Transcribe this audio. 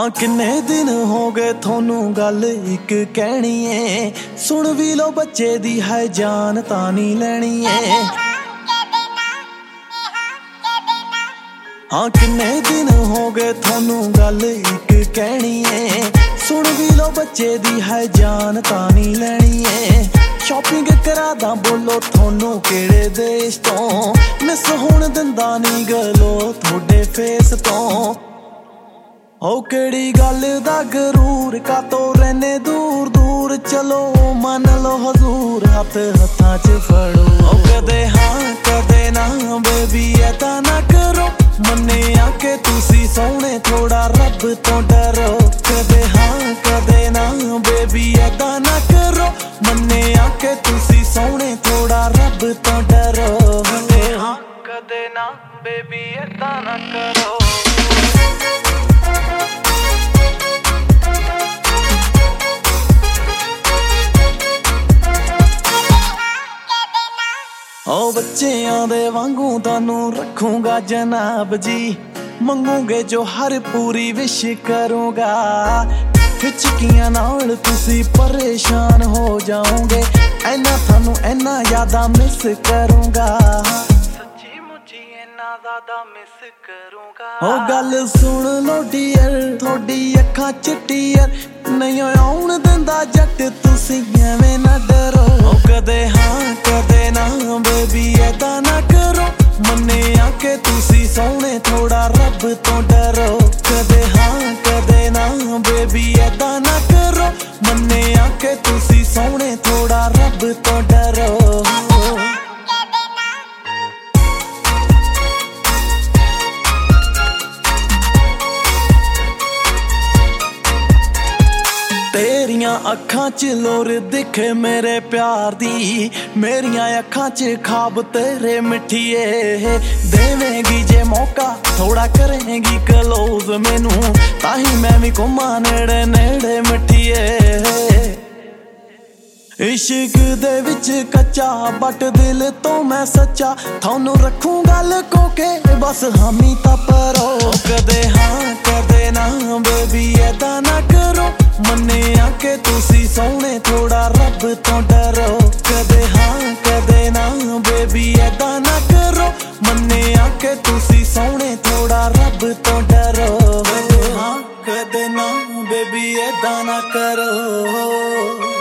हाँ किन्ने दिन हो गए थोनू गल एक कहनी है, सुन भी लो बच्चे दी है जान तानी लैनी है। हाँ किन्ने दिन हो गए थोनू गल एक कहनी है, सुन भी लो बच्चे दी है जान तानी लैनी है। शॉपिंग करा दा बोलो थोनू केड़े देश तो, मिस होण दिंदा नी गलो थोड़े फेस तो। ओ केड़ी गल दा गरूर कातो रहने दूर दूर, चलो मन लो हजूर हाथ हत्थां च फड़ो। ओ कदे हाँ कदे ना बेबी ऐदा ना करो, मन्ने आके तुसी सोहणे थोड़ा रब तो डरो। कदे हाँ कदे ना बेबी ऐदा ना करो, मन्ने आके तुसी सोहणे थोड़ा रब तो डरो। कदे हाँ कदे ना बेबी ऐदा ना करो। ओ बच्चियां दे वांगू तानू रखूंगा जनाब जी, मंगूंगे जो हर पूरी विश करूंगा। हिचकियां नाल तुसी परेशान हो जाओगे, ऐना थानू ऐना यादा मिस करूंगा। सच्ची मुझी ऐना ज़्यादा मिस करूंगा। ओ गल सुन लो डियर थोड़ी अखां च टीयर, नहीं आउण दिंदा जट तुसी एवें ना डरो। ओ कदे हाँ कदे ना बेबी ऐदा ना करो, मन्ने आके तुसी सोहणे थोड़ा रब तो डरो। कदे हाँ कदे ना बेबी ऐदा ना करो, मन्ने आके तुसी सोहणे थोड़ा रब तो डरो। तेरियां अखां च लोर दिखे मेरे प्यार दी, मेरियां अखां च खाब तेरे मिठिए। देवेंगी जे मौका थोड़ा करेंगी क्लोज मैनू, ताही मैं भी घुमा नेड़े नेड़े मिठिए। इश्क दे विच कच्चा बट दिल तो मैं सच्चा, थानू रखूंगा लको के बस हामी ता परो। कदे हाँ कदे ना बेबी ऐदा ना करो, मन्ने आके तुसी सोहणे थोड़ा रब तो डरो। कदे हाँ कदे ना बेबी ऐदा ना करो, मन्ने आके तुसी सोहणे थोड़ा रब तो डरो। कदे हाँ कदे ना बेबी ऐदा ना करो।